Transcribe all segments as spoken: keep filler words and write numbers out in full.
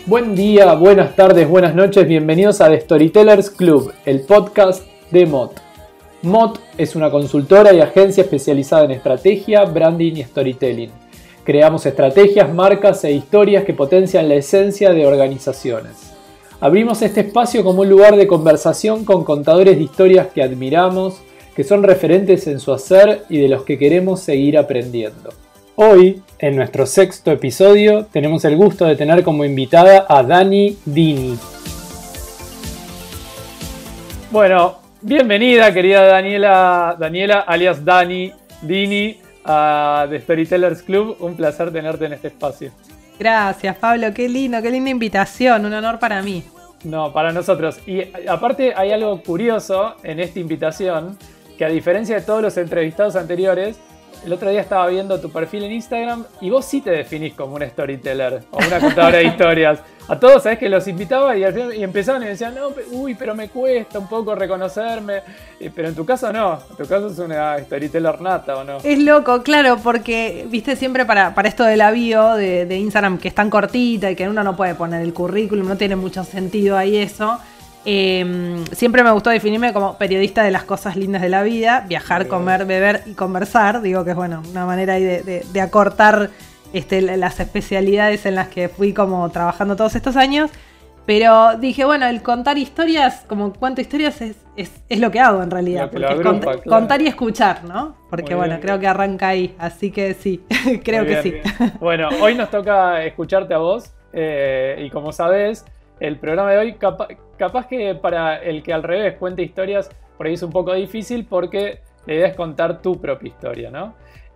Buen día, buenas tardes, buenas noches, bienvenidos a The Storytellers Club, el podcast de M O T. M O T es una consultora y agencia especializada en estrategia, branding y storytelling. Creamos estrategias, marcas e historias que potencian la esencia de organizaciones. Abrimos este espacio como un lugar de conversación con contadores de historias que admiramos, que son referentes en su hacer y de los que queremos seguir aprendiendo. Hoy, en nuestro sexto episodio, tenemos el gusto de tener como invitada a Dani Dini. Bueno, bienvenida querida Daniela, Daniela alias Dani Dini a The Storytellers Club. Un placer tenerte en este espacio. Gracias Pablo, qué lindo, qué linda invitación, un honor para mí. No, para nosotros. Y aparte hay algo curioso en esta invitación, que a diferencia de todos los entrevistados anteriores, el otro día estaba viendo tu perfil en Instagram y vos sí te definís como un storyteller o una contadora de historias. A todos, ¿sabés? Que los invitaba y, y empezaban y me decían, no, uy, pero me cuesta un poco reconocerme. Pero en tu caso no, en tu caso es una storyteller nata, ¿o no? Es loco, claro, porque, viste, siempre para, para esto de la bio de, de Instagram, que es tan cortita y que uno no puede poner el currículum, no tiene mucho sentido ahí eso. Eh, siempre me gustó definirme como periodista de las cosas lindas de la vida, viajar, comer, beber y conversar. Digo que es bueno, una manera ahí de, de, de acortar este, las especialidades en las que fui como trabajando todos estos años. Pero dije, bueno, el contar historias, como cuento historias es, es, es lo que hago en realidad. Lo que porque agrupa, es cont- claro. Contar y escuchar, ¿no? Porque Muy bueno, bien, creo bien. que arranca ahí, así que sí, creo Muy que bien, sí. bien. Bueno, hoy nos toca escucharte a vos eh, y como sabés, el programa de hoy capa- capaz que para el que al revés cuente historias por ahí es un poco difícil porque la idea es contar tu propia historia, ¿no?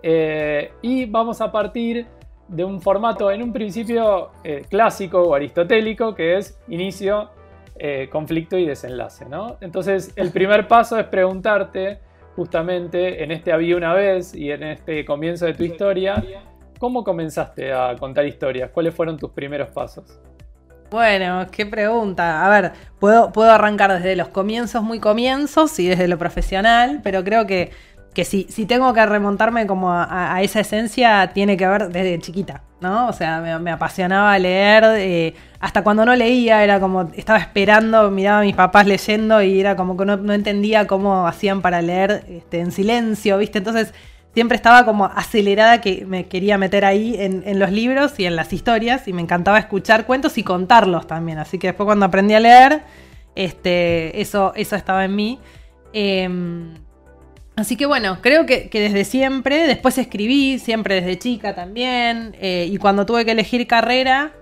Eh, y vamos a partir de un formato en un principio eh, clásico o aristotélico que es inicio, eh, conflicto y desenlace, ¿no? Entonces el primer paso es preguntarte justamente en este había una vez y en este comienzo de tu historia, ¿cómo comenzaste a contar historias? ¿Cuáles fueron tus primeros pasos? Bueno, qué pregunta. A ver, puedo, puedo arrancar desde los comienzos, muy comienzos, y desde lo profesional, pero creo que, que si, si tengo que remontarme como a, a esa esencia, tiene que ver desde chiquita, ¿no? O sea, me, me apasionaba leer, eh, hasta cuando no leía, era como, estaba esperando, miraba a mis papás leyendo y era como que no, no entendía cómo hacían para leer este, en silencio, ¿viste? Entonces siempre estaba como acelerada que me quería meter ahí en, en los libros y en las historias y me encantaba escuchar cuentos y contarlos también. Así que después cuando aprendí a leer, este, eso, eso estaba en mí. Eh, así que bueno, creo que, que desde siempre, después escribí, siempre desde chica también. Eh, y cuando tuve que elegir carrera,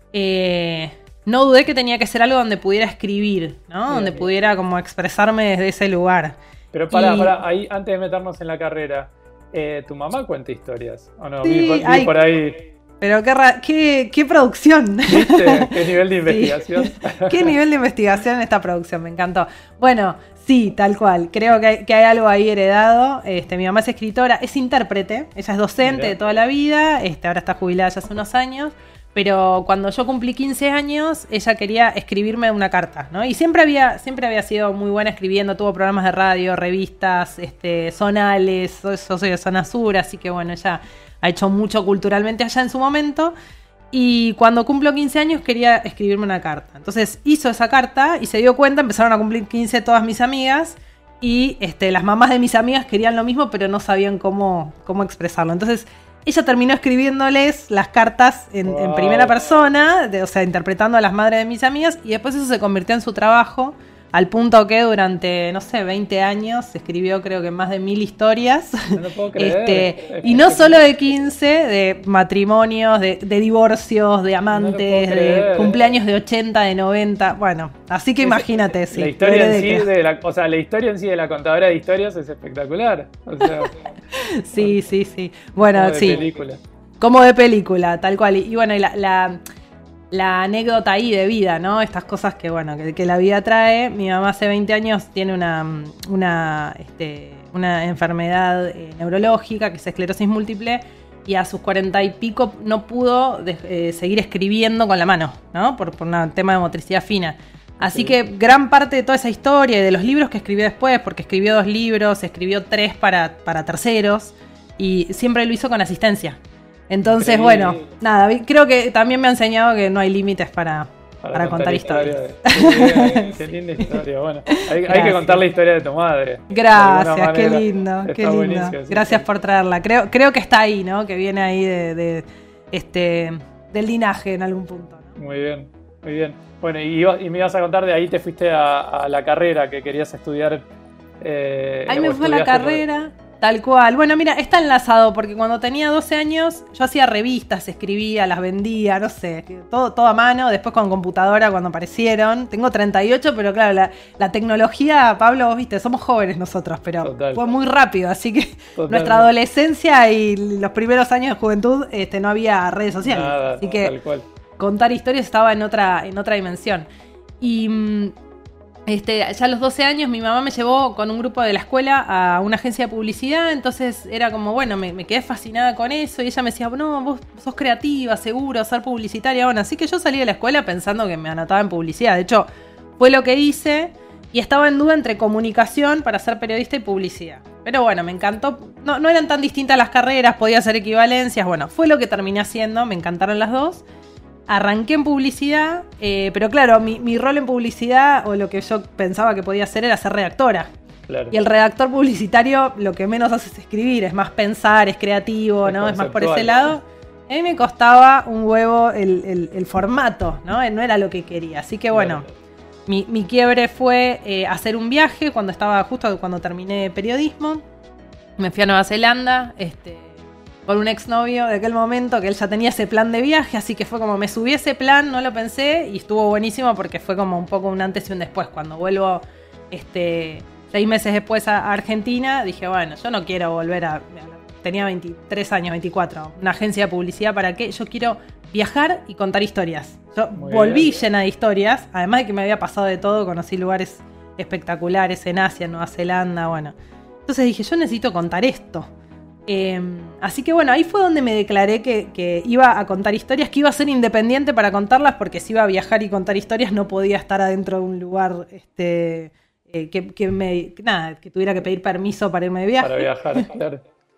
eh, no dudé que tenía que ser algo donde pudiera escribir, ¿no? Bien, donde bien. pudiera como expresarme desde ese lugar. Pero para, Y- para ahí, antes de meternos en la carrera, eh, ¿tu mamá cuenta historias? ¿O no? Sí, vi, por, vi ay. por ahí. Pero qué, ra- qué, qué producción. ¿Viste? ¿Qué nivel de Sí. investigación? Qué nivel de investigación esta producción, me encantó. Bueno, sí, tal cual. Creo que hay, que hay algo ahí heredado. Este, mi mamá es escritora, es intérprete, ella es docente Mirá. de toda la vida, este, ahora está jubilada ya hace unos años. Pero cuando yo cumplí quince años, ella quería escribirme una carta, ¿no? Y siempre había, siempre había sido muy buena escribiendo, tuvo programas de radio, revistas, este, zonales, yo soy de Zona Sur, así que bueno, ella ha hecho mucho culturalmente allá en su momento. Y cuando cumplo quince años quería escribirme una carta. Entonces hizo esa carta y se dio cuenta, empezaron a cumplir quince todas mis amigas y este, las mamás de mis amigas querían lo mismo, pero no sabían cómo, cómo expresarlo. Entonces ella terminó escribiéndoles las cartas en, Wow. en primera persona, de, o sea, interpretando a las madres de mis amigas, y después eso se convirtió en su trabajo, al punto que durante, no sé, veinte años escribió creo que más de mil historias. No lo puedo creer. Este, y no solo de quince, de matrimonios, de, de divorcios, de amantes, puedo de creer. cumpleaños de ochenta, de noventa, bueno, así que Es- imagínate, sí. La historia, en sí heredé que- de la, o sea, la historia en sí de la contadora de historias es espectacular. O sea, Sí, sí, sí. Bueno, como de sí. película. Como de película, tal cual. Y, y bueno, y la, la, la anécdota ahí de vida, ¿no? Estas cosas que, bueno, que, que la vida trae. Mi mamá hace veinte años tiene una, una, este, una enfermedad eh, neurológica, que es esclerosis múltiple, y a sus cuarenta y pico no pudo de- eh, seguir escribiendo con la mano, ¿no? Por, por un tema de motricidad fina. Así Sí. que gran parte de toda esa historia y de los libros que escribió después, porque escribió dos libros, escribió tres para, para terceros, y siempre lo hizo con asistencia. Entonces, Increíble. bueno, nada, vi- creo que también me ha enseñado que no hay límites para, para, Para contar contar historias. historias. Qué linda historia. Bueno, hay, hay que Gracias. contar la historia de tu madre. de alguna Gracias, qué manera. lindo, Está qué lindo. buenísimo, sí, Gracias sí. por traerla. Creo, creo que está ahí, ¿no? Que viene ahí de, de, este del linaje en algún punto, ¿no? Muy bien, muy bien. Bueno, y, iba- y me ibas a contar, de ahí te fuiste a, a la carrera que querías estudiar. Eh, Ahí o me fue a la estudiaste por- carrera, tal cual. Bueno, mira, está enlazado porque cuando tenía doce años yo hacía revistas, escribía, las vendía, no sé, que todo, todo a mano, después con computadora cuando aparecieron. Tengo treinta y ocho, pero claro, la, la tecnología, Pablo, vos viste, somos jóvenes nosotros, pero Total. fue muy rápido, así que Totalmente. nuestra adolescencia y los primeros años de juventud este, no había redes sociales. Nada, así no, que tal cual. contar historias estaba en otra, en otra dimensión. Y mm, este, ya a los doce años mi mamá me llevó con un grupo de la escuela a una agencia de publicidad, entonces era como, bueno, me, me quedé fascinada con eso y ella me decía, no, vos sos creativa, seguro, ser publicitaria. Bueno, así que yo salí de la escuela pensando que me anotaba en publicidad. De hecho, fue lo que hice y estaba en duda entre comunicación para ser periodista y publicidad. Pero bueno, me encantó. No, no eran tan distintas las carreras, podía hacer equivalencias. Bueno, fue lo que terminé haciendo, me encantaron las dos. Arranqué en publicidad, eh, pero claro, mi, mi rol en publicidad, o lo que yo pensaba que podía hacer, era ser redactora. Claro. Y el redactor publicitario lo que menos hace es escribir, es más pensar, es creativo, Es ¿no? Es más por ese conceptual, lado. A mí me costaba un huevo el, el- el formato, ¿no? No era lo que quería. Así que bueno, Claro. mi, mi quiebre fue eh, hacer un viaje cuando estaba, justo cuando terminé periodismo. Me fui a Nueva Zelanda, este, con un exnovio de aquel momento, que él ya tenía ese plan de viaje, así que fue como me subí ese plan, no lo pensé, y estuvo buenísimo porque fue como un poco un antes y un después. Cuando vuelvo este, seis meses después a Argentina, dije, bueno, yo no quiero volver a... Tenía veintitrés años, veinticuatro, una agencia de publicidad, ¿para qué? Yo quiero viajar y contar historias. Yo Muy volví bien. llena de historias, además de que me había pasado de todo, conocí lugares espectaculares en Asia, en Nueva Zelanda, bueno. Entonces dije, yo necesito contar esto. Eh, así que bueno, ahí fue donde me declaré que, que iba a contar historias, que iba a ser independiente para contarlas, porque si iba a viajar y contar historias no podía estar adentro de un lugar este, eh, que, que me, nada, que tuviera que pedir permiso para irme de viaje. Para viajar, claro.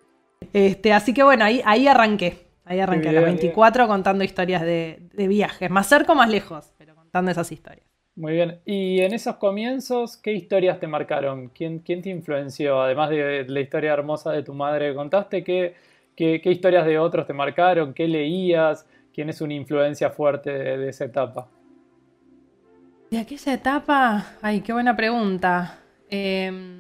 Este, así que bueno, ahí, ahí arranqué. Ahí arranqué a los bien, veinticuatro contando historias de, de viajes, más cerca o más lejos, pero contando esas historias. Muy bien. Y en esos comienzos, ¿qué historias te marcaron? ¿Quién, quién te influenció? Además de la historia hermosa de tu madre que contaste, ¿qué, qué, qué historias de otros te marcaron? ¿Qué leías? ¿Quién es una influencia fuerte de, de esa etapa? De aquella etapa, ay, qué buena pregunta. Eh,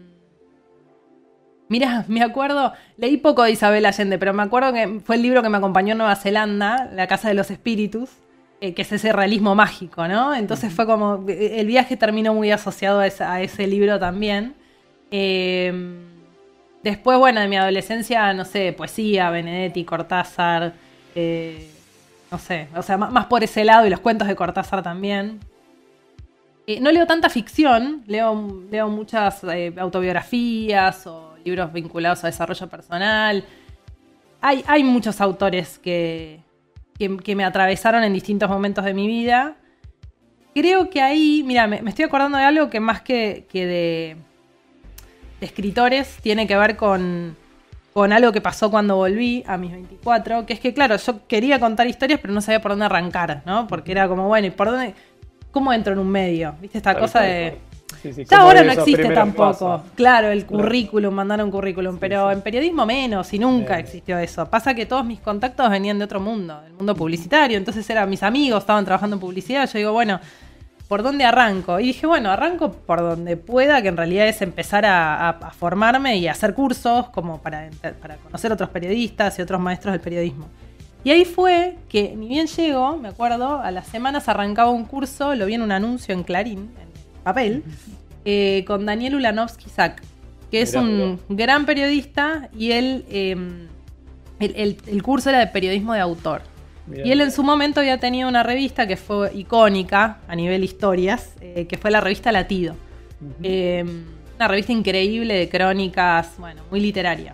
Mira, me acuerdo, leí poco de Isabel Allende, pero me acuerdo que fue el libro que me acompañó en Nueva Zelanda, La Casa de los Espíritus, eh, que es ese realismo mágico, ¿no? Entonces fue como, el viaje terminó muy asociado a ese, a ese libro también. Eh, después, bueno, de mi adolescencia, no sé, poesía, Benedetti, Cortázar, eh, no sé, o sea, más, más por ese lado, y los cuentos de Cortázar también. Eh, no leo tanta ficción, leo, leo muchas eh, autobiografías o libros vinculados a desarrollo personal. Hay, hay muchos autores que, que, que me atravesaron en distintos momentos de mi vida. Creo que ahí, mira, me, me estoy acordando de algo que más que, que de, de escritores tiene que ver con, con algo que pasó cuando volví a mis veinticuatro, que es que, claro, yo quería contar historias, pero no sabía por dónde arrancar, ¿no? Porque era como, bueno, ¿y por dónde? ¿Cómo entro en un medio? ¿Viste esta Tal cosa cual, de... cual. Sí, sí, Ya ¿cómo ahora de no esos existe primeros tampoco. pasos? Claro, el Claro. currículum, mandar un currículum, Sí, pero sí. en periodismo menos, y nunca Eh. existió eso. Pasa que todos mis contactos venían de otro mundo, del mundo publicitario, entonces eran mis amigos, estaban trabajando en publicidad, yo digo, bueno, ¿por dónde arranco? Y dije, bueno, arranco por donde pueda, que en realidad es empezar a, a- a formarme y a hacer cursos, como para, ent- para conocer otros periodistas y otros maestros del periodismo. Y ahí fue que, ni bien llego, me acuerdo, a las semanas arrancaba un curso, lo vi en un anuncio en Clarín, en papel, eh, con Daniel Ulanovsky-Sack, que es Mirá, un gran periodista, y él, eh, el, el- el curso era de periodismo de autor. Bien. Y él en su momento había tenido una revista que fue icónica a nivel historias, eh, que fue la revista Latido. Ujú. Eh, una revista increíble de crónicas, bueno, muy literaria.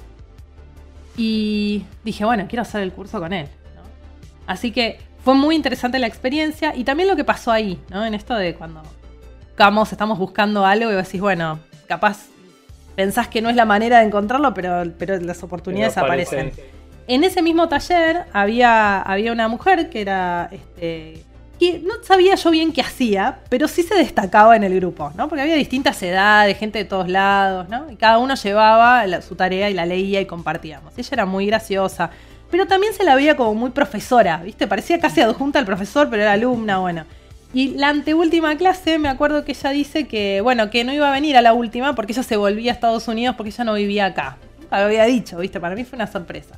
Y dije, bueno, quiero hacer el curso con él, ¿no? Así que fue muy interesante la experiencia y también lo que pasó ahí, ¿no? En esto de cuando buscamos, estamos buscando algo y vos decís, bueno, capaz pensás que no es la manera de encontrarlo, pero, pero las oportunidades Pero aparece aparecen. ahí. en ese mismo taller había, había una mujer que era... Este, que no sabía yo bien qué hacía, pero sí se destacaba en el grupo, ¿no? Porque había distintas edades, gente de todos lados, ¿no? Y cada uno llevaba la, su tarea y la leía y compartíamos. Ella era muy graciosa, pero también se la veía como muy profesora, ¿viste? Parecía casi adjunta al profesor, pero era alumna, bueno. Y la anteúltima clase, me acuerdo que ella dice que, bueno, que no iba a venir a la última porque ella se volvía a Estados Unidos porque ella no vivía acá. Nunca lo había dicho, ¿viste? Para mí fue una sorpresa.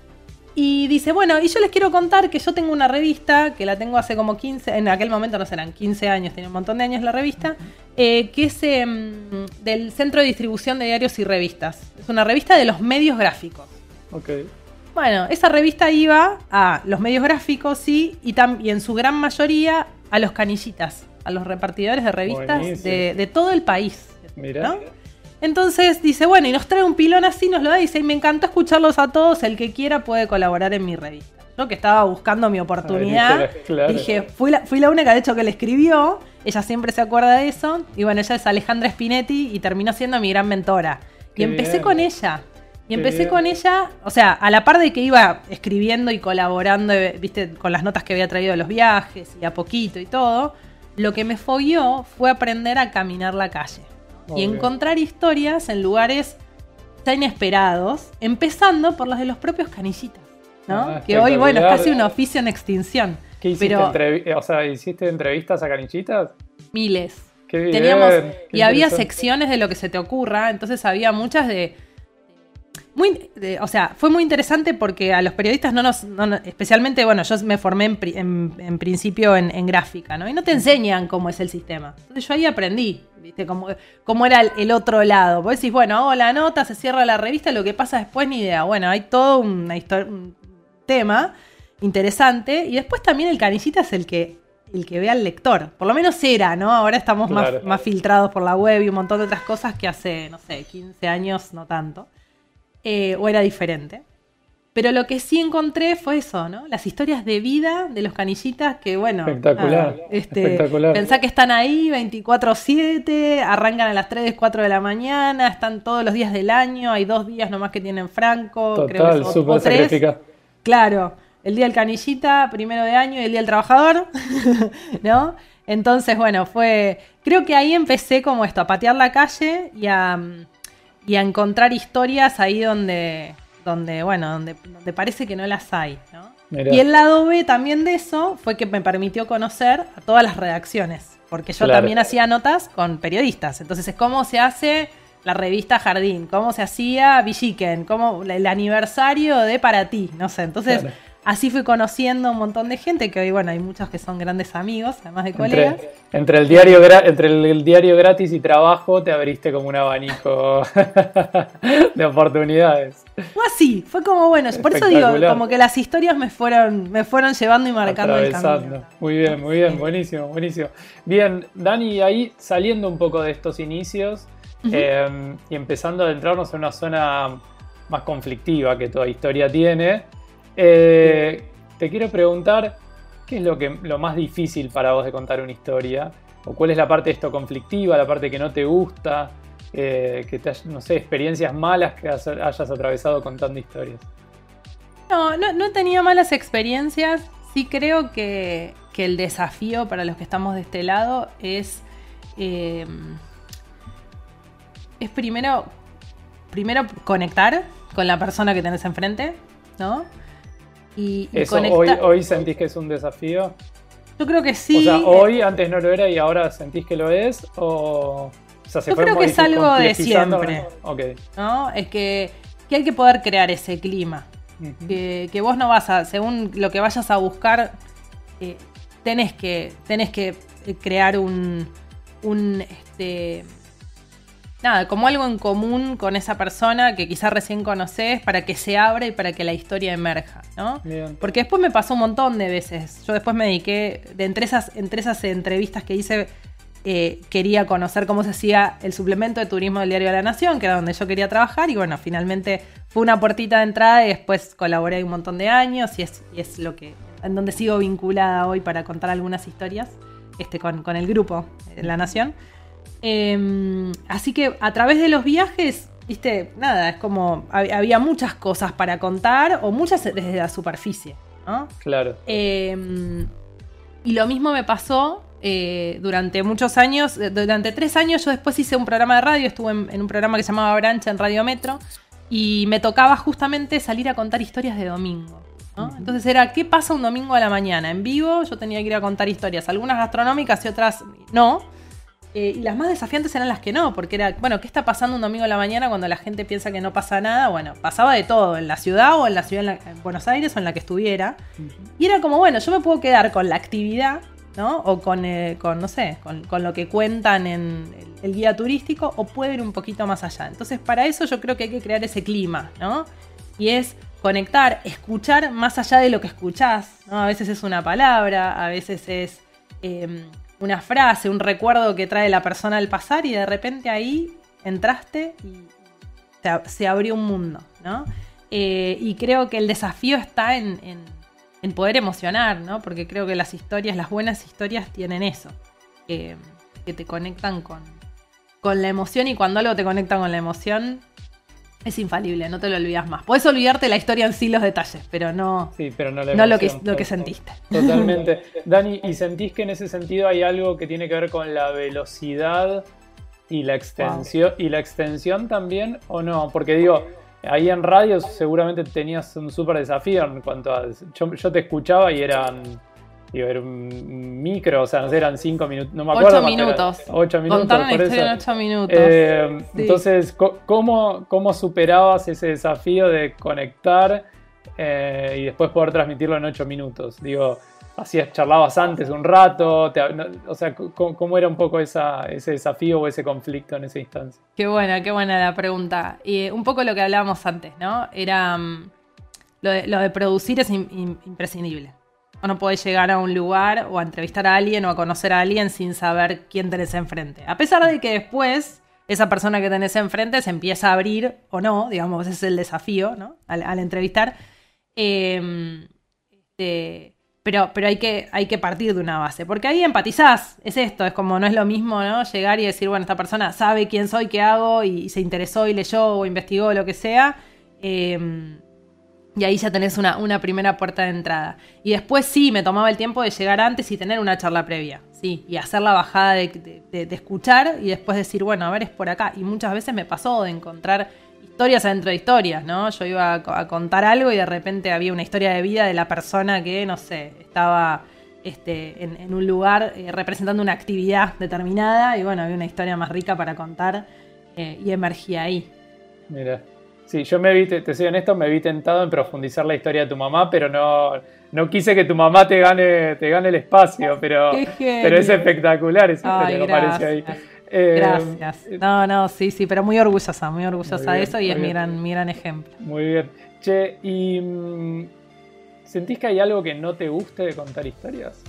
Y dice, bueno, y yo les quiero contar que yo tengo una revista, que la tengo hace como quince, en aquel momento no serán quince años, tenía un montón de años la revista, eh, que es eh, del Centro de Distribución de Diarios y Revistas. Es una revista de los medios gráficos. Ok. Bueno, esa revista iba a los medios gráficos, sí, y, tam- y en su gran mayoría a los canillitas, a los repartidores de revistas de, de todo el país. Mirá. ¿No? Entonces dice, bueno, y nos trae un pilón así, nos lo da y dice, y me encantó escucharlos a todos, el que quiera puede colaborar en mi revista. Yo que estaba buscando mi oportunidad, ver, claro. dije, fui la, fui la única de hecho que le escribió, ella siempre se acuerda de eso, y bueno, ella es Alejandra Spinetti y terminó siendo mi gran mentora. Qué y empecé bien. con ella, y Qué empecé bien. con ella, o sea, a la par de que iba escribiendo y colaborando, viste, con las notas que había traído de los viajes y a poquito y todo, lo que me fogueó fue aprender a caminar la calle. Y Obvio. encontrar historias en lugares ya inesperados, empezando por los de los propios canillitas, ¿no? Ah, que hoy, bueno, es espectacular. casi un oficio en extinción. ¿Qué hiciste? Pero Entrev- o sea, ¿hiciste entrevistas a canillitas? miles. Qué bien, Teníamos, qué y había interesante. secciones de lo que se te ocurra, entonces había muchas de... Muy, de- o sea, fue muy interesante porque a los periodistas no nos... no nos- especialmente, bueno, yo me formé en, pri- en- en principio en, en gráfica, ¿no? Y no te enseñan cómo es el sistema. Entonces yo ahí aprendí, ¿viste? Cómo, cómo era el, el otro lado. Vos decís, bueno, hago la nota, se cierra la revista, lo que pasa después ni idea. Bueno, hay todo una histo- un tema interesante. Y después también el canillita es el que, el que ve al lector. Por lo menos era, ¿no? Ahora estamos Claro. más, más filtrados por la web y un montón de otras cosas que hace, no sé, quince años, no tanto. Eh, o era diferente. Pero lo que sí encontré fue eso, ¿no? Las historias de vida de los canillitas que, bueno... Espectacular, nada, este, espectacular. Pensá que están ahí veinticuatro siete, arrancan a las tres, cuatro de la mañana, están todos los días del año, hay dos días nomás que tienen franco, creo que Total, son- súper o tres. sacrificado. Claro, el día del canillita, primero de año, y el día del trabajador, ¿no? Entonces, bueno, fue... Creo que ahí empecé como esto, a patear la calle y a, y a encontrar historias ahí donde, donde bueno, donde, donde parece que no las hay, ¿no? Mirá. Y el lado B también de eso fue que me permitió conocer a todas las redacciones, porque yo Claro. también hacía notas con periodistas. Entonces, es cómo se hace la revista Jardín, cómo se hacía Villiquen, cómo el aniversario de Para Ti, no sé. Entonces, Claro. así fui conociendo un montón de gente, que hoy, bueno, hay muchos que son grandes amigos, además de colegas. Entre, entre, el diario gra- entre el, el diario gratis y trabajo te abriste como un abanico de oportunidades. Fue así, fue como bueno. Por eso digo, Espectacular. como que las historias me fueron, me fueron llevando y marcando el Atravesando. camino. Muy bien, muy bien, Sí. buenísimo, buenísimo. Bien, Dani, ahí saliendo un poco de estos inicios Ujú. eh, y empezando a adentrarnos en una zona más conflictiva que toda historia tiene, eh, te quiero preguntar, ¿qué es lo, que, lo más difícil para vos de contar una historia? ¿O cuál es la parte de esto conflictiva, la parte que no te gusta? Eh, que te, hay- no sé, experiencias malas que has- hayas atravesado contando historias. No, no, no he tenido malas experiencias. Sí creo que, que el desafío para los que estamos de este lado es, eh, es primero, primero conectar con la persona que tenés enfrente, ¿no? Y, y ¿Eso hoy, conectar. hoy sentís que es un desafío? Yo creo que sí. O sea, hoy antes no lo era y ahora sentís que lo es, o, o sea, se Yo fue creo que es modifi- algo de complejizando. siempre. Ok. ¿No? Es que, que hay que poder crear ese clima. Ujú. Que, que vos no vas a, según lo que vayas a buscar, eh, tenés que, tenés que eh, crear un, un este, nada, como algo en común con esa persona que quizás recién conoces para que se abra y para que la historia emerja, ¿no? Bien. Porque después me pasó un montón de veces. Yo después me dediqué, de entre esas, entre esas entrevistas que hice, eh, quería conocer cómo se hacía el suplemento de turismo del Diario de la Nación, que era donde yo quería trabajar, y bueno, finalmente fue una puertita de entrada y después colaboré un montón de años y es, y es lo que, en donde sigo vinculada hoy para contar algunas historias este, con, con el grupo de La Nación. Eh, así que a través de los viajes viste, nada, es como, hab- había muchas cosas para contar, o muchas desde la superficie, ¿no? Claro. Eh, y lo mismo me pasó eh, durante muchos años, eh, durante tres años yo después hice un programa de radio, estuve en, en un programa que se llamaba Brancha en Radio Metro, y me tocaba justamente salir a contar historias de domingo, ¿no? Uh-huh. Entonces era, ¿qué pasa un domingo a la mañana? En vivo yo tenía que ir a contar historias, algunas gastronómicas y otras no. Eh, y las más desafiantes eran las que no, porque era, bueno, ¿qué está pasando un domingo a la mañana cuando la gente piensa que no pasa nada? Bueno, pasaba de todo, en la ciudad o en la ciudad, en, la, en Buenos Aires o en la que estuviera. Uh-huh. Y era como, bueno, yo me puedo quedar con la actividad, ¿no? O con, eh, con no sé, con, con lo que cuentan en el, el guía turístico, o puedo ir un poquito más allá. Entonces, para eso yo creo que hay que crear ese clima, ¿no? Y es conectar, escuchar más allá de lo que escuchás, ¿no? A veces es una palabra, a veces es... Eh, una frase, un recuerdo que trae la persona al pasar y de repente ahí entraste y se, se abrió un mundo, ¿no? Eh, y creo que el desafío está en, en, en poder emocionar, ¿no? Porque creo que las historias, las buenas historias tienen eso, eh, que te conectan con, con la emoción, y cuando algo te conecta con la emoción es infalible, no te lo olvidas más. Podés olvidarte la historia en sí, los detalles, pero no, sí, pero no, la no lo, que, emoción, lo que sentiste. Totalmente. Dani, ¿y sentís que en ese sentido hay algo que tiene que ver con la velocidad y la extensión, wow. y la extensión también, o no? Porque digo, ahí en radio seguramente tenías un súper desafío en cuanto a... Yo, yo te escuchaba y eran... Digo, era un micro, o sea, no sé, eran cinco minutos, no me acuerdo. Ocho minutos. Era, ocho minutos. Contar una historia en ocho minutos. Eh, sí. Entonces, ¿cómo, ¿cóómo superabas ese desafío de conectar eh, y después poder transmitirlo en ocho minutos? Digo, hacías, charlabas antes un rato, te, no, o sea, ¿cómo, ¿cómo era un poco esa, ese desafío o ese conflicto en esa instancia? Qué buena, qué buena la pregunta. Y un poco lo que hablábamos antes, ¿no? Era, um, lo, de, lo de producir es in, in, imprescindible. O no podés llegar a un lugar o a entrevistar a alguien o a conocer a alguien sin saber quién tenés enfrente. A pesar de que después esa persona que tenés enfrente se empieza a abrir o no, digamos, ese es el desafío, ¿no? Al, al entrevistar. Eh, este, pero pero hay, que, hay que partir de una base, porque ahí empatizás, es esto, es como no es lo mismo, ¿no? Llegar y decir, bueno, esta persona sabe quién soy, qué hago, y se interesó y leyó o investigó lo que sea. Eh, Y ahí ya tenés una, una primera puerta de entrada. Y después sí, me tomaba el tiempo de llegar antes y tener una charla previa. Sí, y hacer la bajada de, de, de escuchar y después decir, bueno, a ver, es por acá. Y muchas veces me pasó de encontrar historias adentro de historias, ¿no? Yo iba a, a contar algo y de repente había una historia de vida de la persona que, no sé, estaba este, en, en un lugar eh, representando una actividad determinada. Y bueno, había una historia más rica para contar eh, y emergía ahí. Mira. Sí, yo me vi, te, te soy honesto, me vi tentado en profundizar la historia de tu mamá, pero no, no quise que tu mamá te gane, te gane el espacio, pero, pero es espectacular esa historia, me parece ahí. Eh, Gracias. No, no, sí, sí, pero muy orgullosa, muy orgullosa muy bien, de eso y es mi gran, mi gran ejemplo. Muy bien. Che, ¿y mmm, sentís que hay algo que no te guste de contar historias?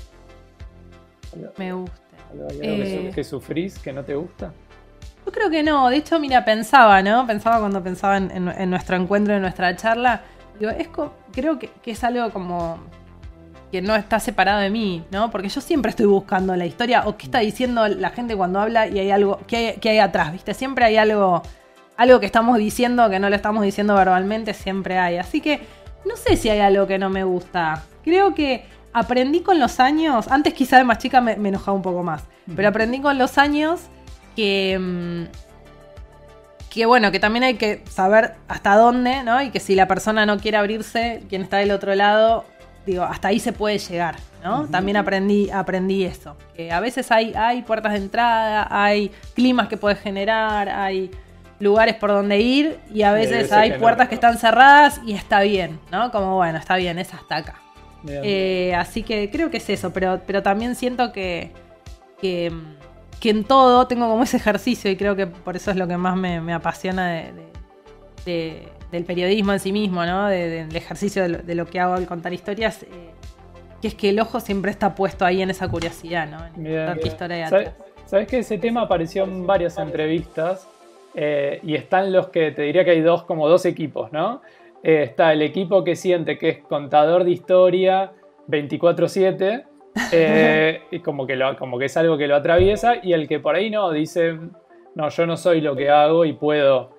Me gusta. ¿Hay algo eh... que, que sufrís, que no te gusta? Yo creo que no, de hecho, mira, pensaba, ¿no? Pensaba cuando pensaba en, en, en nuestro encuentro, en nuestra charla. Digo, es co- creo que, que es algo como que no está separado de mí, ¿no? Porque yo siempre estoy buscando la historia o qué está diciendo la gente cuando habla y hay algo, ¿qué hay, qué hay atrás? ¿Viste? Siempre hay algo, algo que estamos diciendo que no lo estamos diciendo verbalmente, siempre hay. Así que no sé si hay algo que no me gusta. Creo que aprendí con los años, antes quizá de más chica me, me enojaba un poco más, uh-huh. pero aprendí con los años que, que bueno, que también hay que saber hasta dónde, ¿no? Y que si la persona no quiere abrirse, quien está del otro lado, digo, hasta ahí se puede llegar, ¿no? Uh-huh. También aprendí, aprendí eso, que a veces hay, hay puertas de entrada, hay climas que puedes generar, hay lugares por donde ir y a veces hay puertas que están cerradas y está bien, ¿no? Como bueno, está bien, es hasta acá. Eh, así que creo que es eso, pero, pero también siento que, que que en todo tengo como ese ejercicio y creo que por eso es lo que más me, me apasiona de, de, de, del periodismo en sí mismo, ¿no? De, de, del ejercicio de lo, de lo que hago al contar historias, eh, que es que el ojo siempre está puesto ahí en esa curiosidad, ¿no? En bien, contar bien. historia de ¿Sabes, atrás. ¿Sabes que ese tema apareció en varias entrevistas? Eh, y están los que, te diría que hay dos, como dos equipos, ¿no? Eh, está el equipo que siente que es contador de historia veinticuatro siete, Eh, y como que, lo, como que es algo que lo atraviesa, y el que por ahí no, dice, no, yo no soy lo que hago y puedo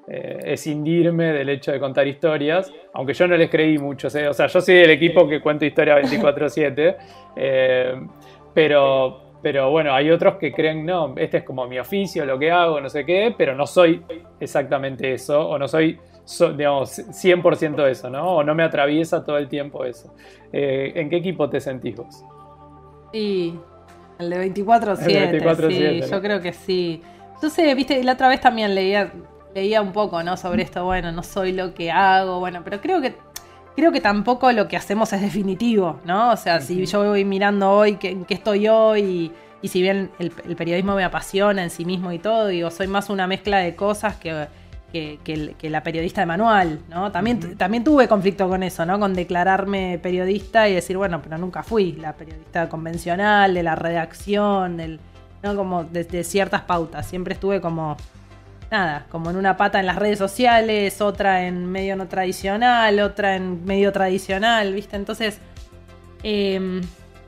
eh, escindirme del hecho de contar historias, aunque yo no les creí mucho, ¿eh? O sea, yo soy del equipo que cuento historias veinticuatro siete, eh, pero... Pero bueno, hay otros que creen, no, este es como mi oficio, lo que hago, no sé qué, pero no soy exactamente eso, o no soy, so, digamos, cien por ciento eso, ¿no? O no me atraviesa todo el tiempo eso. Eh, ¿En qué equipo te sentís vos? Y el de veinticuatro siete, sí, ¿no? Yo creo que sí. Yo sé, viste, la otra vez también leía, leía un poco, ¿no? Sobre esto, bueno, no soy lo que hago, bueno, pero creo que... Creo que tampoco lo que hacemos es definitivo, ¿no? O sea, uh-huh. Si yo voy mirando hoy en qué estoy hoy y, y si bien el, el periodismo me apasiona en sí mismo y todo, digo, soy más una mezcla de cosas que, que, que, que la periodista de manual, ¿no? También, uh-huh. también tuve conflicto con eso, ¿no? Con declararme periodista y decir, bueno, pero nunca fui la periodista convencional, de la redacción, del, ¿no? Como de, de ciertas pautas. Siempre estuve como... Nada, como en una pata en las redes sociales, otra en medio no tradicional, otra en medio tradicional, ¿viste? Entonces, eh,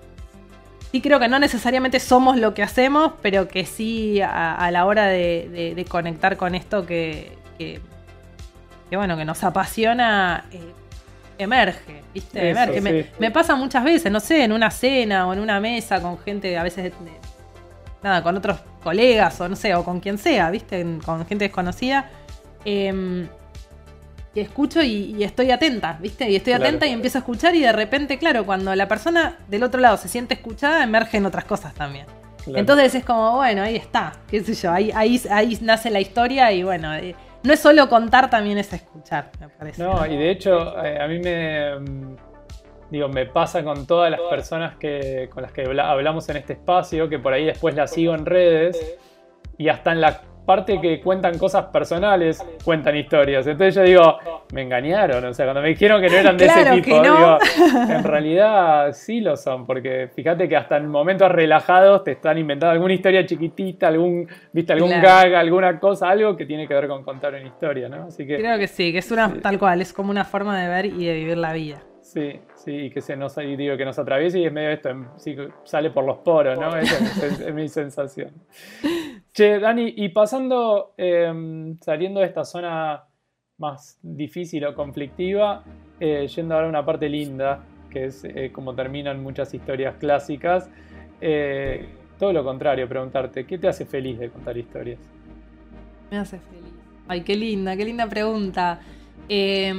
sí creo que no necesariamente somos lo que hacemos, pero que sí a, a la hora de, de, de conectar con esto que, que, que bueno, que nos apasiona, eh, emerge, ¿viste? Eso, emerge. Sí. Me, me pasa muchas veces, no sé, en una cena o en una mesa con gente, a veces... De, de, nada, con otros colegas o no sé, o con quien sea, ¿viste? Con gente desconocida, eh, que escucho y, y estoy atenta, ¿viste? Y estoy claro. atenta y empiezo a escuchar y de repente, claro, cuando la persona del otro lado se siente escuchada, emergen otras cosas también. Claro. Entonces es como, bueno, ahí está, qué sé yo, ahí, ahí, ahí nace la historia y bueno, eh, no es solo contar, también es escuchar, me parece. No, y de hecho, eh, a mí me... Digo, me pasa con todas las personas que, con las que hablamos en este espacio, que por ahí después las sigo en redes, y hasta en la parte que cuentan cosas personales, cuentan historias. Entonces yo digo, me engañaron, o sea, cuando me dijeron que no eran de claro ese tipo, no. digo, en realidad sí lo son, porque fíjate que hasta en momentos relajados te están inventando alguna historia chiquitita, algún, viste, algún claro. gag, alguna cosa, algo que tiene que ver con contar una historia, ¿no? Así que creo que sí, que es una, sí. tal cual, es como una forma de ver y de vivir la vida. Sí, sí, y que se nos, y digo, que nos atraviese y es medio esto, sí, sale por los poros, ¿no? Esa es, es mi sensación. Che, Dani, y pasando, eh, saliendo de esta zona más difícil o conflictiva, eh, yendo ahora a una parte linda, que es eh, como terminan muchas historias clásicas, eh, todo lo contrario, preguntarte, ¿qué te hace feliz de contar historias? Me hace feliz. Ay, qué linda, qué linda pregunta. Eh...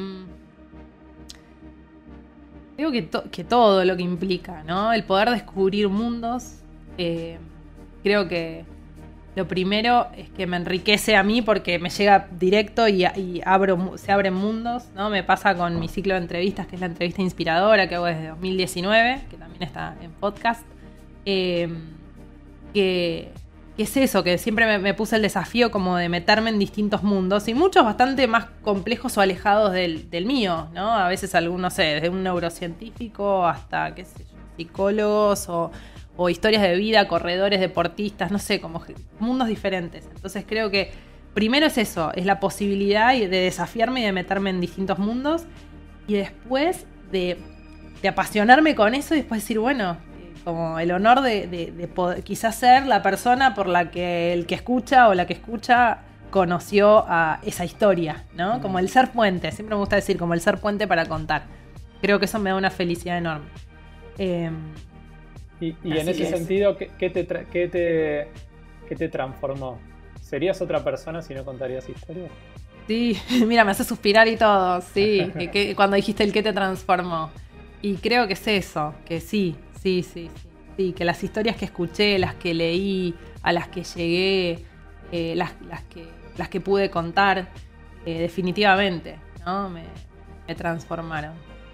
Creo que, to- que todo lo que implica, ¿no? El poder descubrir mundos. Eh, creo que lo primero es que me enriquece a mí porque me llega directo y, y abro, se abren mundos, ¿no? Me pasa con mi ciclo de entrevistas, que es la entrevista inspiradora que hago desde dos mil diecinueve, que también está en podcast. Eh, que... ¿Qué es eso? Que siempre me, me puse el desafío como de meterme en distintos mundos y muchos bastante más complejos o alejados del, del mío, ¿no? A veces algunos, no sé, desde un neurocientífico hasta, qué sé yo, psicólogos o, o historias de vida, corredores, deportistas, no sé, como mundos diferentes. Entonces creo que primero es eso, es la posibilidad de desafiarme y de meterme en distintos mundos y después de, de apasionarme con eso y después decir, bueno... como el honor de, de, de poder, quizás ser la persona por la que el que escucha o la que escucha conoció a esa historia, ¿no? Como el ser puente, siempre me gusta decir, como el ser puente para contar. Creo que eso me da una felicidad enorme. Eh, y y en ese es. sentido, ¿qué, qué, te tra- qué, te, ¿qué te transformó? ¿Serías otra persona si no contarías historias? Sí, mira, me hace suspirar y todo, sí, que, que, cuando dijiste el qué te transformó. Y creo que es eso, que sí. Sí, sí, sí, sí, que las historias que escuché, las que leí, a las que llegué, eh, las, las, que, las que pude contar, eh, definitivamente, ¿no? Me, me transformaron.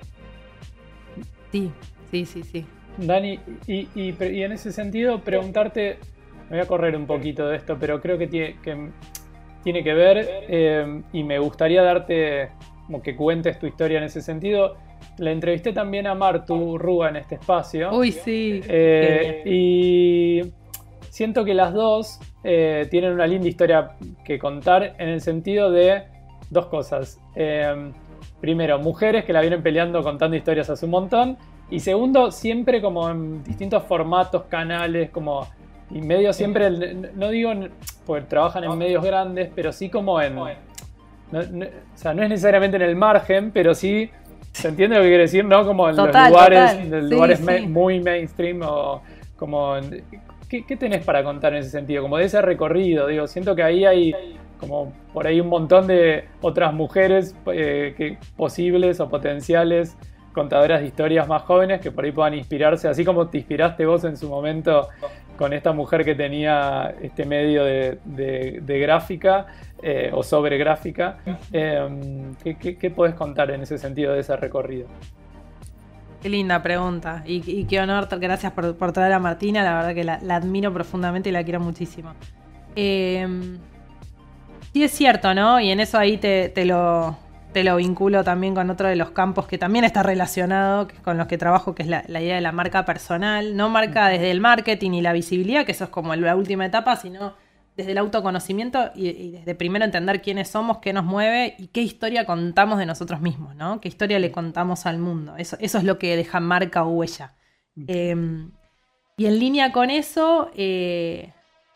Sí, sí, sí, sí. Dani, y, y, y en ese sentido, preguntarte, me voy a correr un poquito de esto, pero creo que tiene que, tiene que ver, eh, y me gustaría darte, como que cuentes tu historia en ese sentido. La entrevisté también a Martu Rúa en este espacio. Uy, sí. Eh, y siento que las dos eh, tienen una linda historia que contar en el sentido de dos cosas. Eh, primero, mujeres que la vienen peleando contando historias hace un montón. Y segundo, siempre como en distintos formatos, canales, como... Y medios siempre, no digo porque trabajan en medios grandes, pero sí como en... no, no, o sea, no es necesariamente en el margen, pero sí, ¿se entiende lo que quiere decir? ¿No? Como en Total, los lugares, total. en Sí, lugares sí. ma- muy mainstream o como... ¿Qué, qué tenés para contar en ese sentido? Como de ese recorrido, digo, siento que ahí hay como por ahí un montón de otras mujeres eh, que, posibles o potenciales contadoras de historias más jóvenes que por ahí puedan inspirarse, así como te inspiraste vos en su momento con esta mujer que tenía este medio de, de, de gráfica eh, o sobre gráfica. Eh, ¿qué, qué, ¿Qué podés contar en ese sentido de ese recorrido? Qué linda pregunta. Y, y qué honor, gracias por, por traer a Martina. La verdad que la, la admiro profundamente y la quiero muchísimo. Eh, sí es cierto, ¿no? Y en eso ahí te, te, lo, te lo vinculo también con otro de los campos que también está relacionado, que es con los que trabajo, que es la, la idea de la marca personal. No marca desde el marketing y la visibilidad, que eso es como la última etapa, sino desde el autoconocimiento y, y desde primero entender quiénes somos, qué nos mueve y qué historia contamos de nosotros mismos, ¿no? Qué historia le contamos al mundo. Eso, eso es lo que deja marca o huella. Eh, y en línea con eso, eh,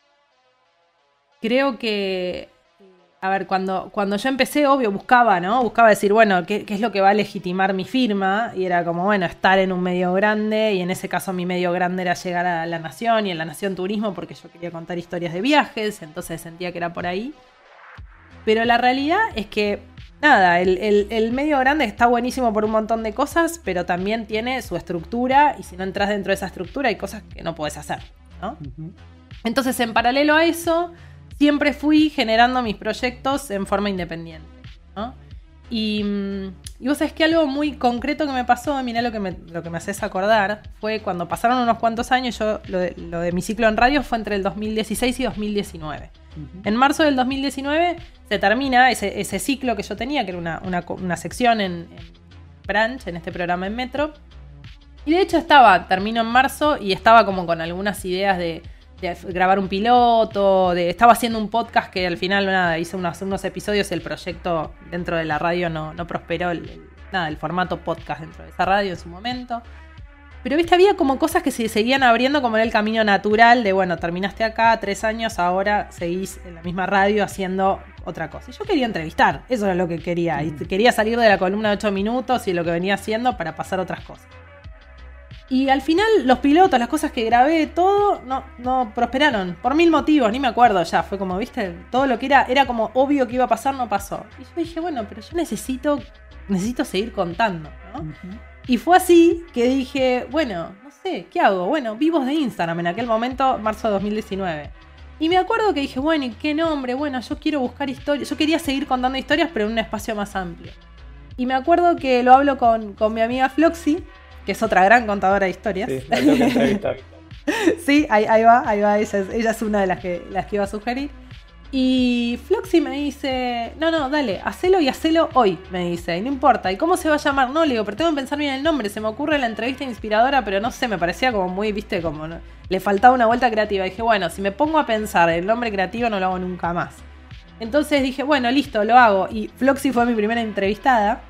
creo que, a ver, cuando, cuando yo empecé, obvio, buscaba, ¿no? Buscaba decir, bueno, ¿qué, qué es lo que va a legitimar mi firma? Y era como, bueno, estar en un medio grande, y en ese caso mi medio grande era llegar a La Nación y en La Nación Turismo, porque yo quería contar historias de viajes, entonces sentía que era por ahí. Pero la realidad es que, nada, el, el, el medio grande está buenísimo por un montón de cosas, pero también tiene su estructura, y si no entras dentro de esa estructura hay cosas que no podés hacer, ¿no? Uh-huh. Entonces, en paralelo a eso, siempre fui generando mis proyectos en forma independiente, ¿no? Y, y vos sabés que algo muy concreto que me pasó, mirá lo que me, lo que me haces acordar, fue cuando pasaron unos cuantos años, yo lo de, lo de mi ciclo en radio fue entre el dos mil dieciséis y dos mil diecinueve. Uh-huh. En marzo del dos mil diecinueve se termina ese, ese ciclo que yo tenía, que era una, una, una sección en, en Branch, en este programa en Metro. Y de hecho estaba, terminó en marzo y estaba como con algunas ideas de... de grabar un piloto, de, estaba haciendo un podcast que al final nada, hice unos, unos episodios y el proyecto dentro de la radio no, no prosperó, el, el, nada, el formato podcast dentro de esa radio en su momento. Pero viste, había como cosas que se seguían abriendo como en el camino natural de, bueno, terminaste acá, tres años, ahora seguís en la misma radio haciendo otra cosa. Y yo quería entrevistar, eso era lo que quería. Y quería salir de la columna de ocho minutos y lo que venía haciendo para pasar a otras cosas. Y al final los pilotos, las cosas que grabé, todo, no, no prosperaron. Por mil motivos, ni me acuerdo ya. Fue como, viste, todo lo que era, era como obvio que iba a pasar, no pasó. Y yo dije, bueno, pero yo necesito, necesito seguir contando, ¿no? Uh-huh. Y fue así que dije, bueno, no sé, ¿qué hago? Bueno, vivos de Instagram en aquel momento, marzo de dos mil diecinueve. Y me acuerdo que dije, bueno, ¿y qué nombre? Bueno, yo quiero buscar historias. Yo quería seguir contando historias, pero en un espacio más amplio. Y me acuerdo que lo hablo con, con mi amiga Floxy, que es otra gran contadora de historias. Sí, la tengo que entrevistar. Sí, ahí, ahí va, ahí va. Ella es, ella es una de las que, las que iba a sugerir. Y Floxy me dice, no, no, dale, hacelo y hacelo hoy, me dice. Y no importa. ¿Y cómo se va a llamar? No, le digo, pero tengo que pensar bien el nombre. Se me ocurre la entrevista inspiradora, pero no sé, me parecía como muy, viste, como no, le faltaba una vuelta creativa. Y dije, bueno, si me pongo a pensar el nombre creativo no lo hago nunca más. Entonces dije, bueno, listo, lo hago. Y Floxy fue mi primera entrevistada.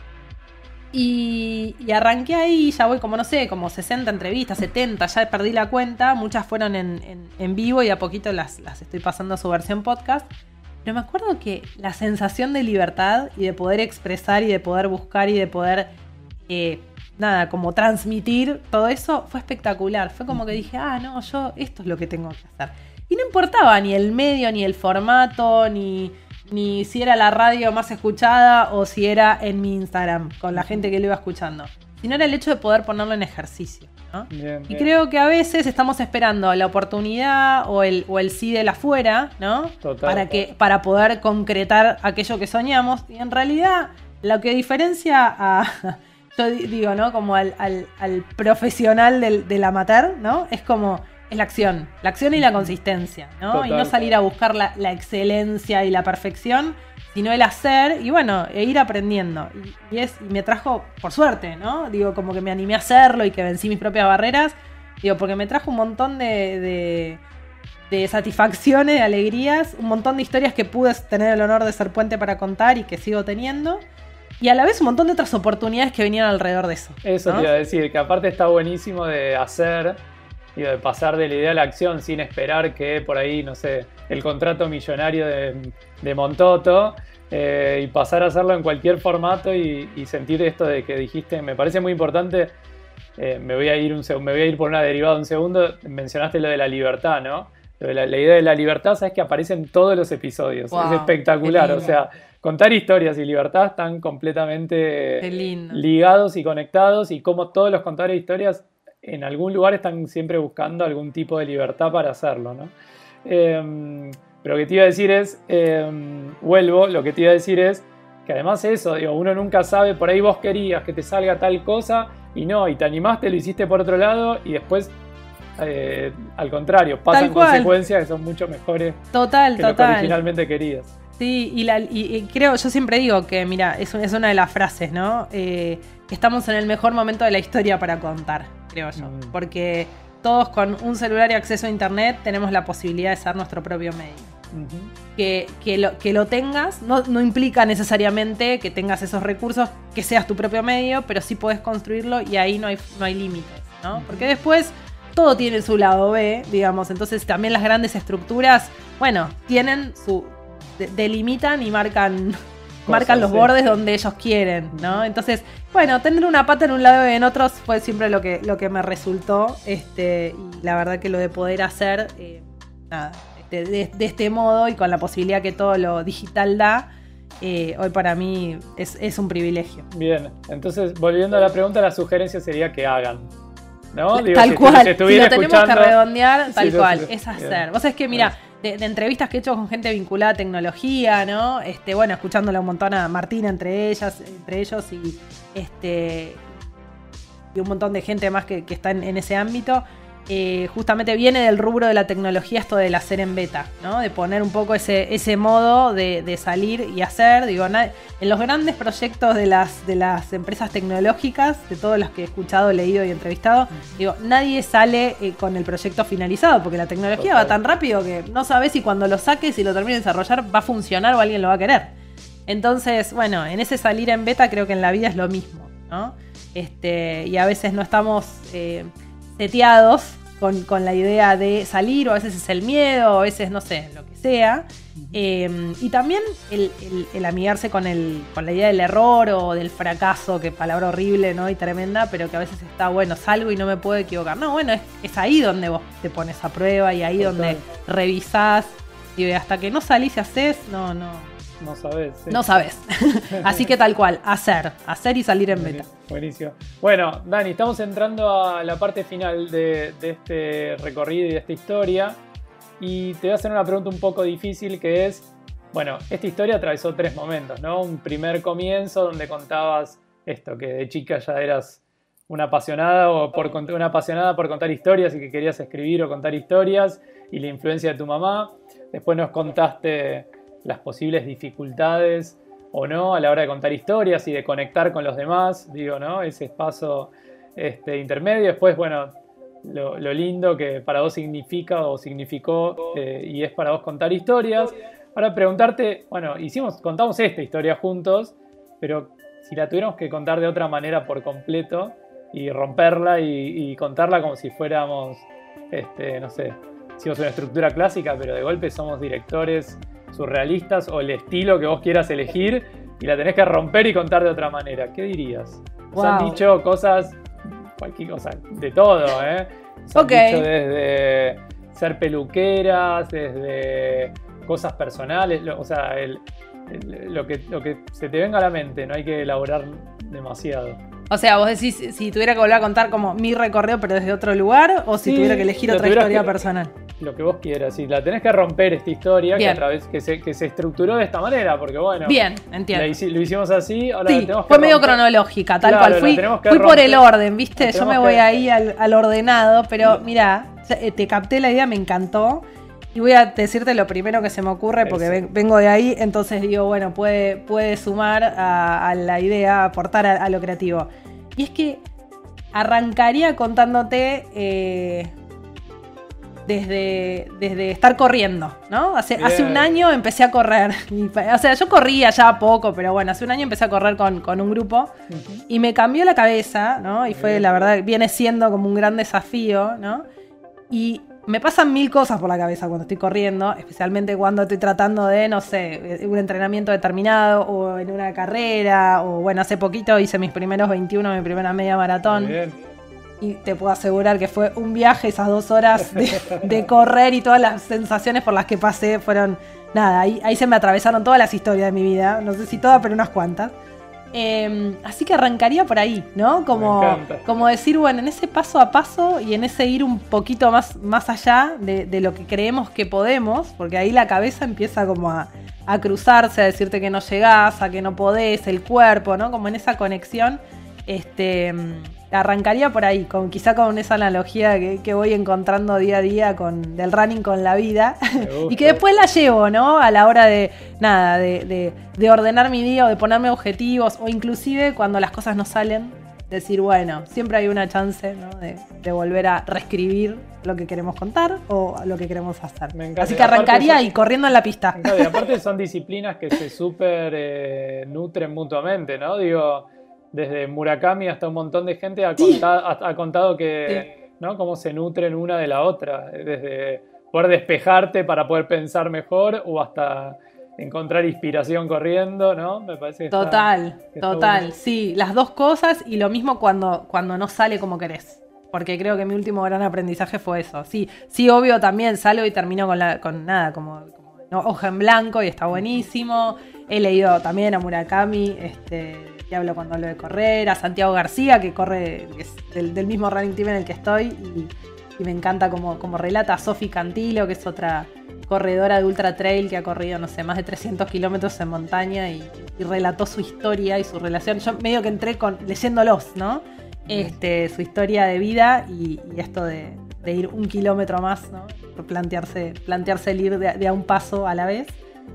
Y, y arranqué ahí, ya voy como, no sé, como sesenta entrevistas, setenta, ya perdí la cuenta. Muchas fueron en, en, en vivo y a poquito las, las estoy pasando a su versión podcast. Pero me acuerdo que la sensación de libertad y de poder expresar y de poder buscar y de poder, eh, nada, como transmitir todo eso fue espectacular. Fue como que dije, ah, no, yo esto es lo que tengo que hacer. Y no importaba ni el medio, ni el formato, ni... ni si era la radio más escuchada o si era en mi Instagram, con la gente que lo iba escuchando. Sino era el hecho de poder ponerlo en ejercicio, ¿no? Bien, bien. Y creo que a veces estamos esperando la oportunidad o el, o el sí del afuera, ¿no? Total, para, que, para poder concretar aquello que soñamos. Y en realidad, lo que diferencia a... Yo digo, ¿no? Como al, al, al profesional del, del amateur, ¿no? Es como... es la acción, la acción y la consistencia, ¿no? Total, y no salir a buscar la, la excelencia y la perfección, sino el hacer y bueno, e ir aprendiendo. Y, y, es, y me trajo, por suerte, ¿no? Digo, como que me animé a hacerlo y que vencí mis propias barreras. Digo, porque me trajo un montón de, de, de satisfacciones, de alegrías, un montón de historias que pude tener el honor de ser puente para contar y que sigo teniendo. Y a la vez un montón de otras oportunidades que venían alrededor de eso. Eso, ¿no? Te iba a decir, que aparte está buenísimo de hacer. digo, de pasar de la idea a la acción sin esperar que por ahí, no sé, el contrato millonario de, de Montoto, eh, y pasar a hacerlo en cualquier formato y, y sentir esto de que dijiste, me parece muy importante. Eh, me voy a ir un me voy a ir por una derivada un segundo. Mencionaste lo de la libertad, ¿no? Lo de la, la idea de la libertad, sabes que aparece en todos los episodios. Wow, es espectacular. O sea, contar historias y libertad están completamente ligados y conectados, y como todos los contadores de historias en algún lugar están siempre buscando algún tipo de libertad para hacerlo, ¿no? Eh, pero lo que te iba a decir es, eh, vuelvo, lo que te iba a decir es que además eso, digo, uno nunca sabe, por ahí vos querías que te salga tal cosa y no, y te animaste, lo hiciste por otro lado y después, eh, al contrario, pasan consecuencias que son mucho mejores total, que total. lo que originalmente querías. Sí, y, la, y, y creo, yo siempre digo que, mira, es, es una de las frases, ¿no? Eh, que estamos en el mejor momento de la historia para contar, creo yo. Mm. Porque todos con un celular y acceso a internet tenemos la posibilidad de ser nuestro propio medio. Uh-huh. Que, que, lo, que lo tengas no, no implica necesariamente que tengas esos recursos, que seas tu propio medio, pero sí podés construirlo y ahí no hay, no hay límites, ¿no? Uh-huh. Porque después todo tiene su lado B, digamos. Entonces también las grandes estructuras, bueno, tienen su... De, delimitan y marcan... Cosas, marcan los sí. bordes donde ellos quieren, ¿no? Entonces, bueno, tener una pata en un lado y en otros fue siempre lo que, lo que me resultó. Este, y la verdad que lo de poder hacer, eh, nada, de, de, de este modo y con la posibilidad que todo lo digital da, eh, hoy para mí es, es un privilegio. Bien, entonces, volviendo a la pregunta, la sugerencia sería que hagan, ¿no? Digo, tal si cual, si, si lo tenemos escuchando... que redondear, tal sí, cual, sí, sí. es hacer. Bien. Vos sabés que, mira... De, de entrevistas que he hecho con gente vinculada a tecnología, ¿no? Este, bueno, escuchándole un montón a Martina entre ellas, entre ellos y este y un montón de gente más que, que está en, en ese ámbito. Eh, justamente viene del rubro de la tecnología esto del hacer en beta, ¿no? De poner un poco ese, ese modo de, de salir y hacer. Digo, na- en los grandes proyectos de las, de las empresas tecnológicas, de todos los que he escuchado, leído y entrevistado, digo, nadie sale eh, con el proyecto finalizado, porque la tecnología okay. va tan rápido que no sabes si cuando lo saques y lo termines de desarrollar va a funcionar o alguien lo va a querer. Entonces, bueno, en ese salir en beta creo que en la vida es lo mismo, ¿no? Este, y a veces no estamos... Eh, seteados con, con la idea de salir, o a veces es el miedo, o a veces, no sé, lo que sea. Eh, y también el, el, el amigarse con, el, con la idea del error o del fracaso, que palabra horrible, ¿no? Y tremenda, pero que a veces está, bueno, salgo y no me puedo equivocar. No, bueno, es, es ahí donde vos te pones a prueba y ahí Total. donde revisás. Y hasta que no salís y hacés, no, no... No sabés. Sí. No sabés. Así que tal cual, hacer. Hacer y salir en beta. Buenísimo. Bueno, Dani, estamos entrando a la parte final de, de este recorrido y de esta historia. Y te voy a hacer una pregunta un poco difícil, que es... Bueno, esta historia atravesó tres momentos, ¿no? Un primer comienzo donde contabas esto, que de chica ya eras una apasionada, o por, una apasionada por contar historias y que querías escribir o contar historias, y la influencia de tu mamá. Después nos contaste... las posibles dificultades o no a la hora de contar historias y de conectar con los demás, digo, ¿no? Ese espacio este, intermedio. Después, bueno, lo, lo lindo que para vos significa o significó eh, y es para vos contar historias. Ahora preguntarte, bueno, hicimos, contamos esta historia juntos, pero si la tuviéramos que contar de otra manera por completo y romperla y, y contarla como si fuéramos, este, no sé, hicimos una estructura clásica, pero de golpe somos directores surrealistas o el estilo que vos quieras elegir y la tenés que romper y contar de otra manera. ¿Qué dirías? Nos wow. han dicho cosas, cualquier cosa, de todo, ¿eh? Nos han okay. dicho desde ser peluqueras, desde cosas personales, lo, o sea, el, el, lo, que, lo que se te venga a la mente, no hay que elaborar demasiado. O sea, vos decís, si tuviera que volver a contar como mi recorrido pero desde otro lugar, o si sí, tuviera que elegir otra historia que, personal. Lo que vos quieras, si la tenés que romper esta historia que a través que se, que se estructuró de esta manera, porque bueno. Bien, entiendo. La, lo hicimos así, ahora sí, la tenemos que fue medio romper. Cronológica, tal claro, cual. Fui, fui por el orden, ¿viste? Yo me voy que... ahí al, al ordenado, pero sí. Mirá, te capté la idea, me encantó. Y voy a decirte lo primero que se me ocurre porque ven, vengo de ahí, entonces digo, bueno, puede, puede sumar a, a la idea, aportar a, a lo creativo. Y es que arrancaría contándote eh, desde, desde estar corriendo, ¿no? Hace, hace un año empecé a correr. Y, o sea, yo corría ya poco, pero bueno, hace un año empecé a correr con, con un grupo uh-huh. y me cambió la cabeza, ¿no? Y fue, Bien. la verdad, viene siendo como un gran desafío, ¿no? Y me pasan mil cosas por la cabeza cuando estoy corriendo, especialmente cuando estoy tratando de, no sé, un entrenamiento determinado o en una carrera, o bueno, hace poquito hice mis primeros veintiuno, mi primera media maratón. Muy bien. Y te puedo asegurar que fue un viaje, esas dos horas de, de correr y todas las sensaciones por las que pasé fueron, nada, ahí, ahí se me atravesaron todas las historias de mi vida, no sé si todas, pero unas cuantas. Eh, así que arrancaría por ahí, ¿no? Como, como decir, bueno, en ese paso a paso y en ese ir un poquito más, más allá de, de lo que creemos que podemos, porque ahí la cabeza empieza como a, a cruzarse, a decirte que no llegás, a que no podés, el cuerpo, ¿no? Como en esa conexión, este, arrancaría por ahí, con, quizá con esa analogía que, que voy encontrando día a día con, del running con la vida y que después la llevo, ¿no? A la hora de, nada, de, de, de ordenar mi día o de ponerme objetivos o inclusive cuando las cosas no salen, decir, bueno, siempre hay una chance, ¿no? de, de volver a reescribir lo que queremos contar o lo que queremos hacer. Me encanta. Así que arrancaría son, y corriendo en la pista. Me encanta. Y aparte son disciplinas que se súper eh, nutren mutuamente, ¿no? Digo, desde Murakami hasta un montón de gente ha, Sí. contado, ha, ha contado que, sí. ¿no? Cómo se nutren una de la otra, desde poder despejarte para poder pensar mejor o hasta encontrar inspiración corriendo, ¿no? Me parece que Total, está, que total, está bueno. Sí, las dos cosas y lo mismo cuando, cuando no sale como querés. Porque creo que mi último gran aprendizaje fue eso. Sí, sí, obvio, también salgo y termino con, la, con nada, como, como ¿no? hoja en blanco y está buenísimo. He leído también a Murakami, este, que hablo cuando hablo de correr, a Santiago García, que corre, que es del, del mismo running team en el que estoy, y, y me encanta como, como relata a Sofi Cantilo, que es otra corredora de ultra trail que ha corrido, no sé, más de trescientos kilómetros en montaña y, y relató su historia y su relación. Yo medio que entré con, leyéndolos, ¿no? Este, su historia de vida y, y esto de, de ir un kilómetro más, ¿no? Plantearse, plantearse el ir de, de a un paso a la vez.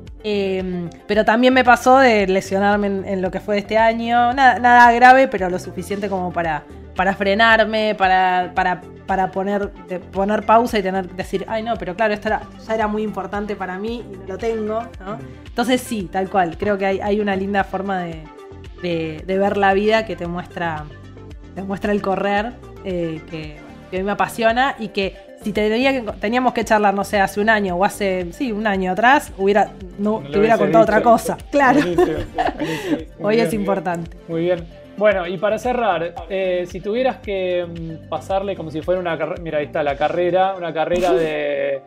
Eh, pero también me pasó de lesionarme en, en lo que fue este año. Nada, nada grave, pero lo suficiente como para, para frenarme, para, para, para poner, de, poner pausa y tener decir, ay no, pero claro, esto era, ya era muy importante para mí y no lo tengo, ¿no? Entonces sí, tal cual. Creo que hay, hay una linda forma de, de, de ver la vida que te muestra, te muestra el correr, eh, que, que a mí me apasiona y que si tenía que, teníamos que charlar, no sé, hace un año o hace, sí, un año atrás, hubiera, no, no te hubiera contado dicho. Otra cosa. Claro. Buenísimo, buenísimo. Hoy bien, es importante. Muy bien. Bueno, y para cerrar, eh, si tuvieras que um, pasarle como si fuera una carrera, mira, ahí está la carrera, una carrera de,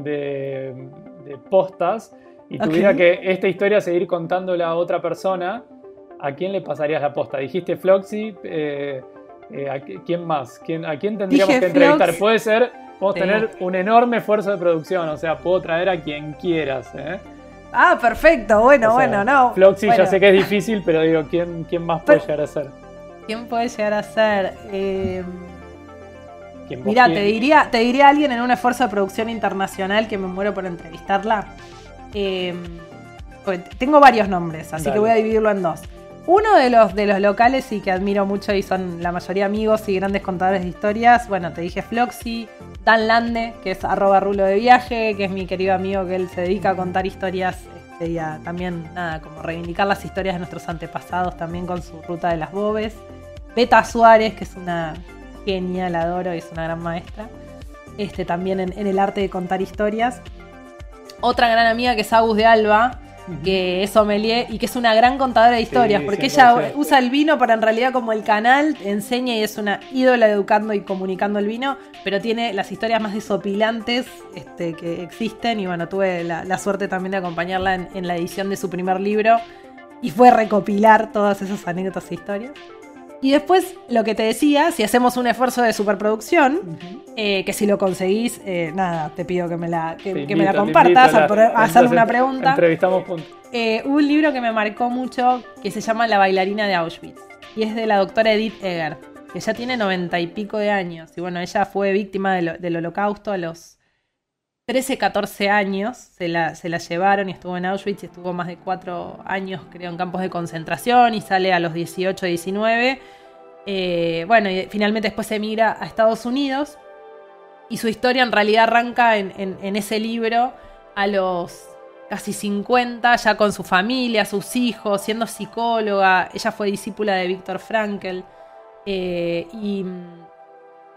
de, de postas, y tuviera okay. que esta historia seguir contándola a otra persona, ¿a quién le pasarías la posta? Dijiste Floxy, eh, eh, ¿a quién más? ¿Quién, ¿A quién tendríamos Dije que entrevistar? Flox. Puede ser, podemos sí. tener un enorme esfuerzo de producción, o sea, puedo traer a quien quieras, ¿eh? Ah, perfecto, bueno, o sea, bueno, no. Floxy bueno. ya sé que es difícil, pero digo, ¿quién, quién más puede pero, llegar a ser? ¿Quién puede llegar a ser? Eh... ¿Quién Mirá, te diría, te diría a alguien en un esfuerzo de producción internacional que me muero por entrevistarla. Eh, pues tengo varios nombres, así Dale. que voy a dividirlo en dos. Uno de los, de los locales y que admiro mucho y son la mayoría amigos y grandes contadores de historias, bueno, te dije Floxy, Dan Lande, que es arroba rulo de viaje, que es mi querido amigo que él se dedica a contar historias este, y a también, nada, como reivindicar las historias de nuestros antepasados también con su ruta de las bobes. Beta Suárez, que es una genia, la adoro y es una gran maestra, este, también en, en el arte de contar historias. Otra gran amiga que es Agus de Alba, que es sommelier y que es una gran contadora de historias, sí, porque ella usa el vino para en realidad como el canal, enseña y es una ídola educando y comunicando el vino, pero tiene las historias más desopilantes este, que existen y bueno, tuve la, la suerte también de acompañarla en, en la edición de su primer libro y fue recopilar todas esas anécdotas e historias. Y después, lo que te decía, si hacemos un esfuerzo de superproducción, uh-huh. eh, que si lo conseguís, eh, nada, te pido que me la, que, invito, que me la compartas, a, la, a hacer una pregunta. Entrevistamos juntos. Eh, hubo un libro que me marcó mucho que se llama La bailarina de Auschwitz. Y es de la doctora Edith Eger, que ya tiene noventa y pico de años. Y bueno, ella fue víctima de lo, del holocausto a los trece, catorce años. Se la, se la llevaron y estuvo en Auschwitz y estuvo más de cuatro años, creo, en campos de concentración y sale a los dieciocho, diecinueve. Eh, bueno, y finalmente después emigra a Estados Unidos y su historia en realidad arranca en, en, en ese libro a los casi cincuenta, ya con su familia, sus hijos, siendo psicóloga. Ella fue discípula de Viktor Frankl eh, y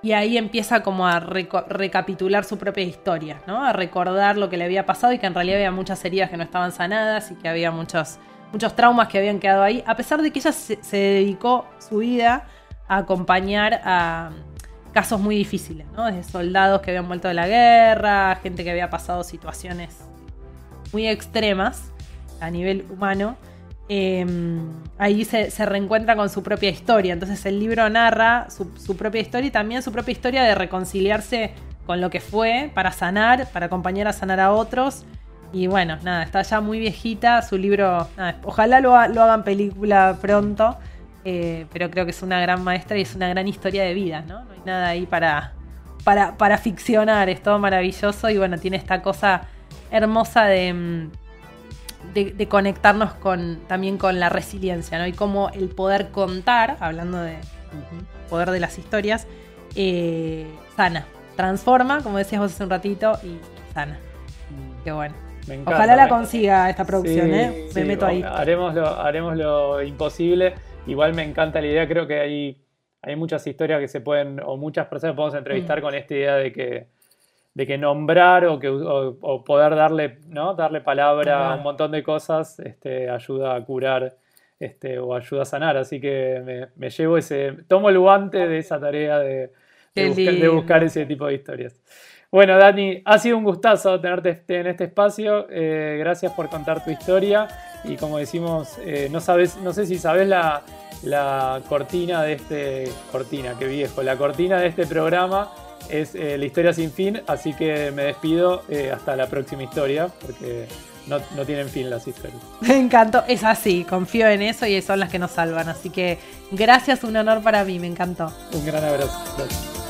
Y ahí empieza como a reco- recapitular su propia historia, ¿no? A recordar lo que le había pasado y que en realidad había muchas heridas que no estaban sanadas y que había muchos, muchos traumas que habían quedado ahí, a pesar de que ella se, se dedicó su vida a acompañar a casos muy difíciles, ¿no? Desde soldados que habían vuelto de la guerra, gente que había pasado situaciones muy extremas a nivel humano. Eh, ahí se, se reencuentra con su propia historia. Entonces el libro narra su, su propia historia y también su propia historia de reconciliarse con lo que fue para sanar, para acompañar a sanar a otros. Y bueno, nada, está ya muy viejita. Su libro, nada, ojalá lo, lo hagan película pronto, eh, pero creo que es una gran maestra y es una gran historia de vida, ¿no? No hay nada ahí para, para, para ficcionar, es todo maravilloso. Y bueno, tiene esta cosa hermosa de... De, de conectarnos con, también con la resiliencia, ¿no? Y cómo el poder contar, hablando de uh-huh. poder de las historias, eh, sana, transforma, como decías vos hace un ratito, y sana. Mm. Qué bueno. Me encanta, ojalá la consiga esta producción, sí, ¿eh? Me sí, meto ahí. Haremos lo, haremos lo imposible. Igual me encanta la idea, creo que hay, hay muchas historias que se pueden, o muchas personas podemos entrevistar mm. con esta idea de que de que nombrar o, que, o, o poder darle, ¿no? darle palabra uh-huh. a un montón de cosas este, ayuda a curar este, o ayuda a sanar. Así que me, me llevo ese, tomo el guante de esa tarea de, de, buscar, de buscar ese tipo de historias. Bueno, Dani, ha sido un gustazo tenerte este, en este espacio. Eh, gracias por contar tu historia. Y como decimos, eh, no, sabes, no sé si sabes la, la cortina de este... Cortina, qué viejo. La cortina de este programa es eh, La Historia Sin Fin, así que me despido eh, hasta la próxima historia, porque no, no tienen fin las historias. Me encantó, es así, confío en eso y son las que nos salvan, así que gracias, un honor para mí, me encantó. Un gran abrazo. Gracias.